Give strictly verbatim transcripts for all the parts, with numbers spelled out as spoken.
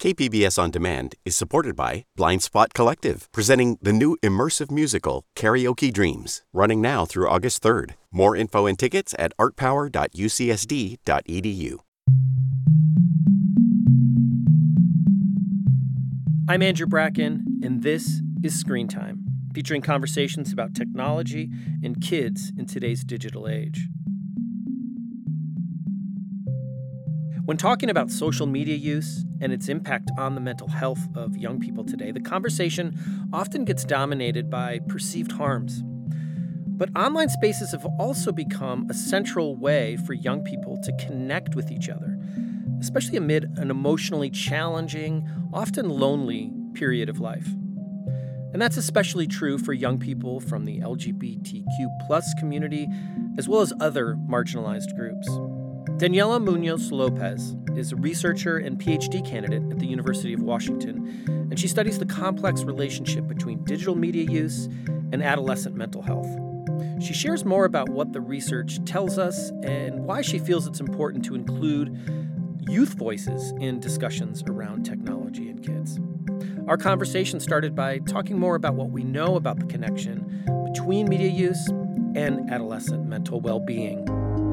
K P B S On Demand is supported by Blind Spot Collective, presenting the new immersive musical, Karaoke Dreams, running now through August third. More info and tickets at art power dot u c s d dot e d u. I'm Andrew Bracken, and this is Screen Time, featuring conversations about technology and kids in today's digital age. When talking about social media use and its impact on the mental health of young people today, the conversation often gets dominated by perceived harms. But online spaces have also become a central way for young people to connect with each other, especially amid an emotionally challenging, often lonely period of life. And that's especially true for young people from the L G B T Q plus community, as well as other marginalized groups. Daniela Munoz Lopez is a researcher and P H D candidate at the University of Washington, and she studies the complex relationship between digital media use and adolescent mental health. She shares more about what the research tells us and why she feels it's important to include youth voices in discussions around technology and kids. Our conversation started by talking more about what we know about the connection between media use and adolescent mental well-being.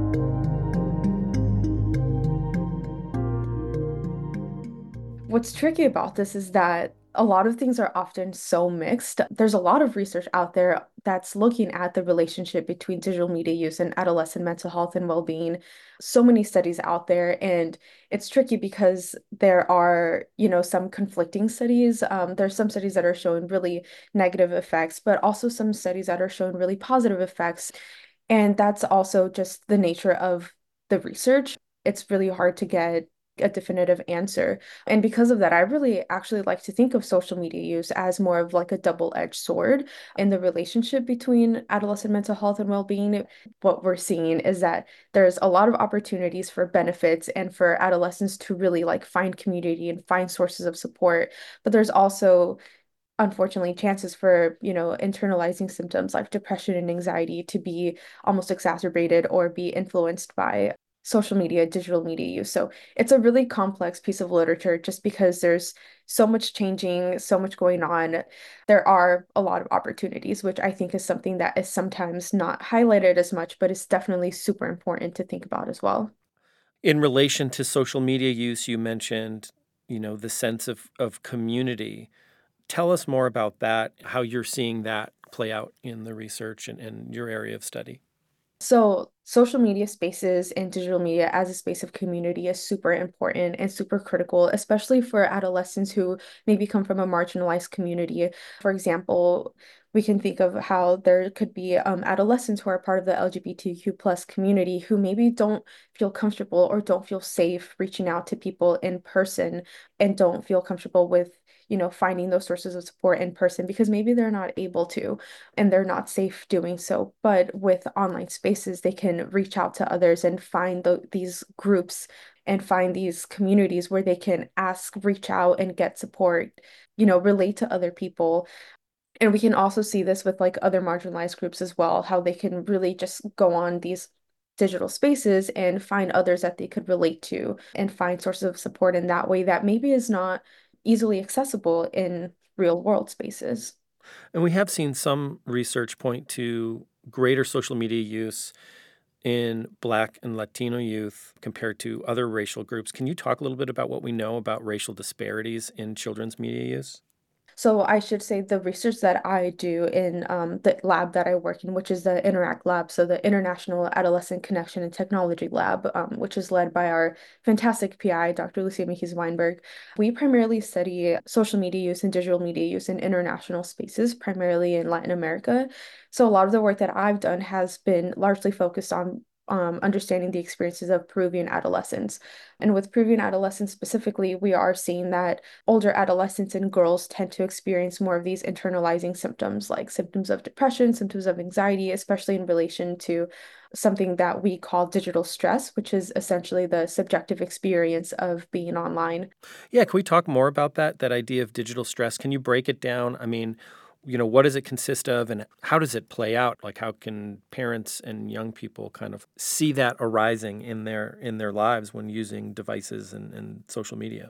What's tricky about this is that a lot of things are often so mixed. There's a lot of research out there that's looking at the relationship between digital media use and adolescent mental health and well-being. So many studies out there, and it's tricky because there are, you know, some conflicting studies. Um, there's some studies that are showing really negative effects, but also some studies that are showing really positive effects. And that's also just the nature of the research. It's really hard to get a definitive answer. And because of that, I really actually like to think of social media use as more of like a double-edged sword in the relationship between adolescent mental health and well-being. What we're seeing is that there's a lot of opportunities for benefits and for adolescents to really like find community and find sources of support. But there's also unfortunately chances for, you know, internalizing symptoms like depression and anxiety to be almost exacerbated or be influenced by social media, digital media use. So it's a really complex piece of literature just because there's so much changing, so much going on. There are a lot of opportunities, which I think is something that is sometimes not highlighted as much, but it's definitely super important to think about as well. In relation to social media use, you mentioned, you know, the sense of, of community. Tell us more about that, how you're seeing that play out in the research and, and your area of study. So social media spaces and digital media as a space of community is super important and super critical, especially for adolescents who maybe come from a marginalized community. For example, we can think of how there could be um, adolescents who are part of the L G B T Q plus community who maybe don't feel comfortable or don't feel safe reaching out to people in person and don't feel comfortable with, you know, finding those sources of support in person because maybe they're not able to and they're not safe doing so. But with online spaces, they can reach out to others and find the, these groups and find these communities where they can ask, reach out, and get support, you know, relate to other people. And we can also see this with like other marginalized groups as well, how they can really just go on these digital spaces and find others that they could relate to and find sources of support in that way that maybe is not easily accessible in real world spaces. And we have seen some research point to greater social media use in Black and Latino youth compared to other racial groups. Can you talk a little bit about what we know about racial disparities in children's media use? So I should say the research that I do in um, the lab that I work in, which is the INTERACT lab, so the International Adolescent Connection and Technology Lab, um, which is led by our fantastic P I, Doctor Lucia Mejiz Weinberg. We primarily study social media use and digital media use in international spaces, primarily in Latin America. So a lot of the work that I've done has been largely focused on um, understanding the experiences of Peruvian adolescents. And with Peruvian adolescents specifically, we are seeing that older adolescents and girls tend to experience more of these internalizing symptoms, like symptoms of depression, symptoms of anxiety, especially in relation to something that we call digital stress, which is essentially the subjective experience of being online. Yeah, can we talk more about that, that idea of digital stress? Can you break it down? I mean, you know, what does it consist of and how does it play out? Like, how can parents and young people kind of see that arising in their in their lives when using devices and, and social media?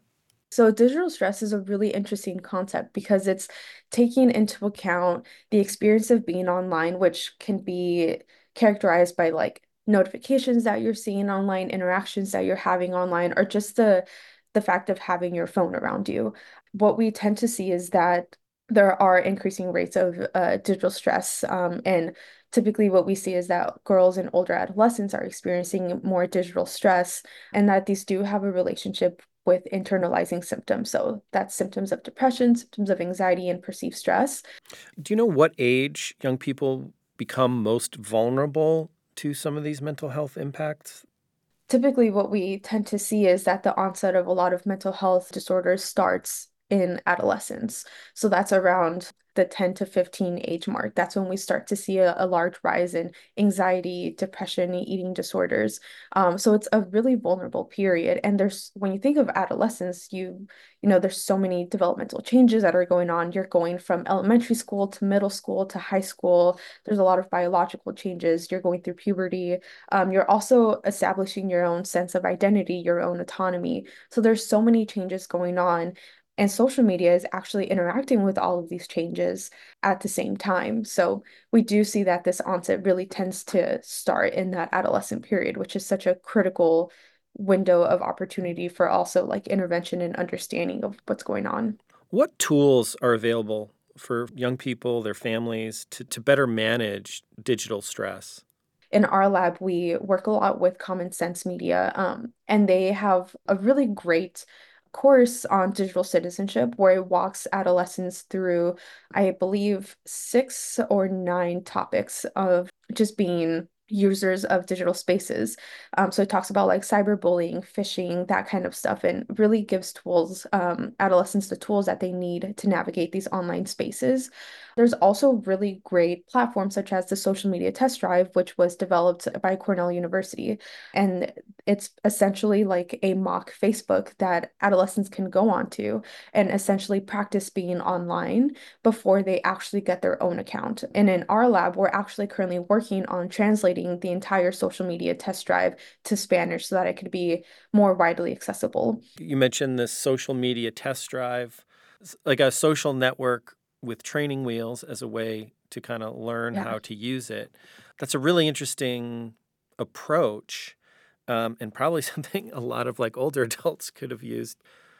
So digital stress is a really interesting concept because it's taking into account the experience of being online, which can be characterized by like notifications that you're seeing online, interactions that you're having online, or just the the fact of having your phone around you. What we tend to see is that there are increasing rates of uh, digital stress, um, and typically what we see is that girls and older adolescents are experiencing more digital stress, and that these do have a relationship with internalizing symptoms. So that's symptoms of depression, symptoms of anxiety, and perceived stress. Do you know what age young people become most vulnerable to some of these mental health impacts? Typically, what we tend to see is that the onset of a lot of mental health disorders starts in adolescence. So that's around the ten to fifteen age mark. That's when we start to see a, a large rise in anxiety, depression, eating disorders. Um, so it's a really vulnerable period. And there's, when you think of adolescence, you, you know, there's so many developmental changes that are going on. You're going from elementary school to middle school to high school. There's a lot of biological changes. You're going through puberty. Um, you're also establishing your own sense of identity, your own autonomy. So there's so many changes going on. And social media is actually interacting with all of these changes at the same time. So we do see that this onset really tends to start in that adolescent period, which is such a critical window of opportunity for also like intervention and understanding of what's going on. What tools are available for young people, their families, to, to better manage digital stress? In our lab, we work a lot with Common Sense Media, um, and they have a really great course on digital citizenship where it walks adolescents through, I believe, six or nine topics of just being users of digital spaces. Um, so it talks about like cyberbullying, phishing, that kind of stuff, and really gives tools, um, adolescents the tools that they need to navigate these online spaces. There's also really great platforms such as the Social Media Test Drive, which was developed by Cornell University. And it's essentially like a mock Facebook that adolescents can go onto and essentially practice being online before they actually get their own account. And in our lab, we're actually currently working on translating the entire Social Media Test Drive to Spanish so that it could be more widely accessible. You mentioned this social media test drive, s- like a social network with training wheels as a way to kind of learn Yeah. how to use it. That's a really interesting approach, um, and probably something a lot of like older adults could have used.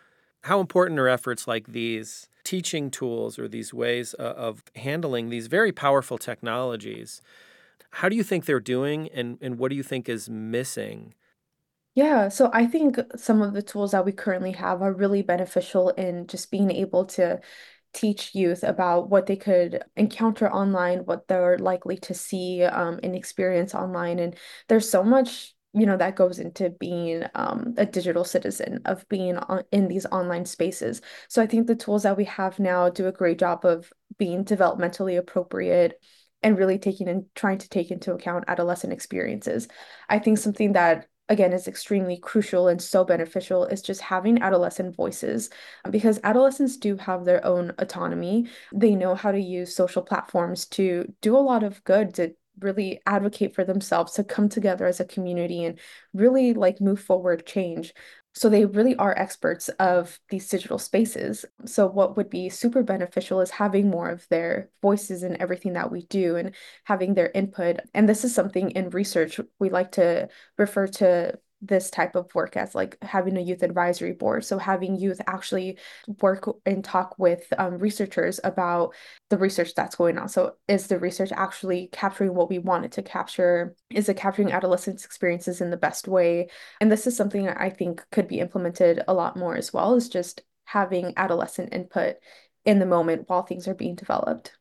How important are efforts like these teaching tools or these ways uh, of handling these very powerful technologies? How do you think they're doing, and, and what do you think is missing? Yeah, so I think some of the tools that we currently have are really beneficial in just being able to teach youth about what they could encounter online, what they're likely to see um, and experience online. And there's so much, you know, that goes into being um, a digital citizen, of being on, in these online spaces. So I think the tools that we have now do a great job of being developmentally appropriate and really taking and trying to take into account adolescent experiences. I think something that again is extremely crucial and so beneficial is just having adolescent voices because adolescents do have their own autonomy. They know how to use social platforms to do a lot of good, to really advocate for themselves, to come together as a community and really like move forward change. So they really are experts of these digital spaces. So what would be super beneficial is having more of their voices in everything that we do and having their input. And this is something in research we like to refer to this type of work as like having a youth advisory board. So having youth actually work and talk with um, researchers about the research that's going on. So is the research actually capturing what we want it to capture? Is it capturing adolescents' experiences in the best way? And this is something that I think could be implemented a lot more as well, is just having adolescent input in the moment while things are being developed.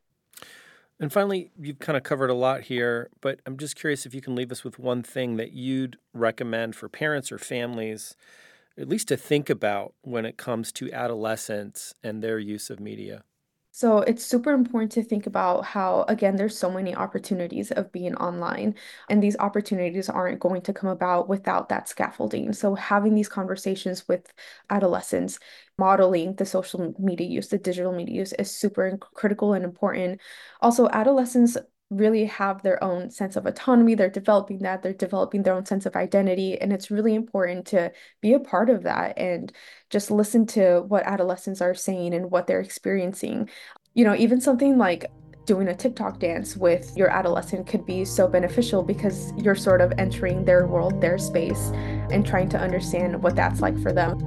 And finally, you've kind of covered a lot here, but I'm just curious if you can leave us with one thing that you'd recommend for parents or families, at least to think about when it comes to adolescents and their use of media. So it's super important to think about how, again, there's so many opportunities of being online, and these opportunities aren't going to come about without that scaffolding. So having these conversations with adolescents, modeling the social media use, the digital media use is super critical and important. Also, adolescents really have their own sense of autonomy. They're developing that, they're developing their own sense of identity. And it's really important to be a part of that and just listen to what adolescents are saying and what they're experiencing. You know, even something like doing a TikTok dance with your adolescent could be so beneficial because you're sort of entering their world, their space, and trying to understand what that's like for them.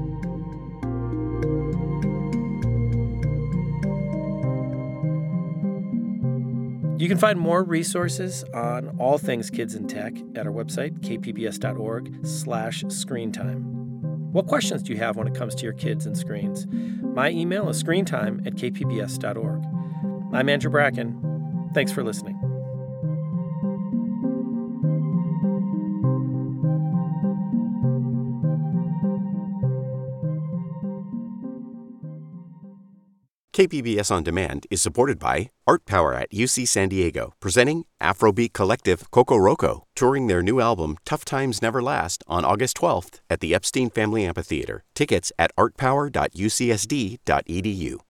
You can find more resources on all things kids and tech at our website, k p b s dot org slash screen time. What questions do you have when it comes to your kids and screens? My email is screentime at k p b s dot org. I'm Andrew Bracken. Thanks for listening. K P B S On Demand is supported by Art Power at U C San Diego, presenting Afrobeat collective Coco Roco, touring their new album Tough Times Never Last on August twelfth at the Epstein Family Amphitheater. Tickets at art power dot u c s d dot e d u.